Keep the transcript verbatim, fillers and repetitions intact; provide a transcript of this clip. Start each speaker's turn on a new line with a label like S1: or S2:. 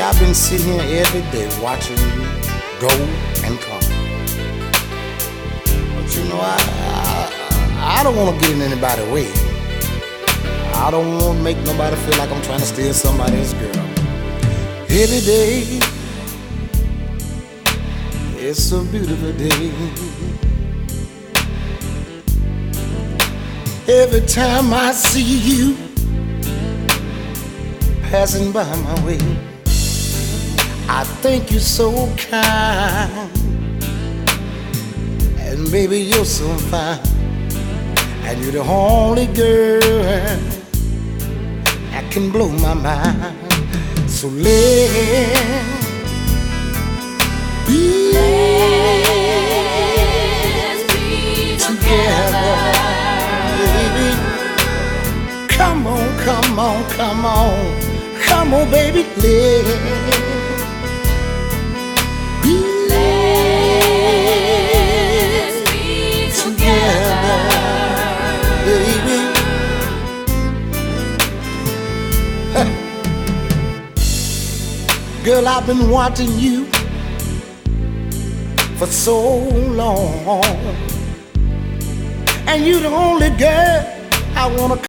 S1: I've been sitting here every day watching you go and come. But you know, I I, I don't want to get in anybody's way. I don't want to make nobody feel like I'm trying to steal somebody's girl. Every day, it's a beautiful day. Every time I see you passing by my way, I think you're so kind, and baby, you're so fine, and you're the only girl that can blow my mind. So let's be,
S2: let's be
S1: together, baby. Come on, come on, come on, come on, baby. Let's be,
S2: let's be
S1: together, baby. Girl, I've been watching you for so long, and you're the only girl I wanna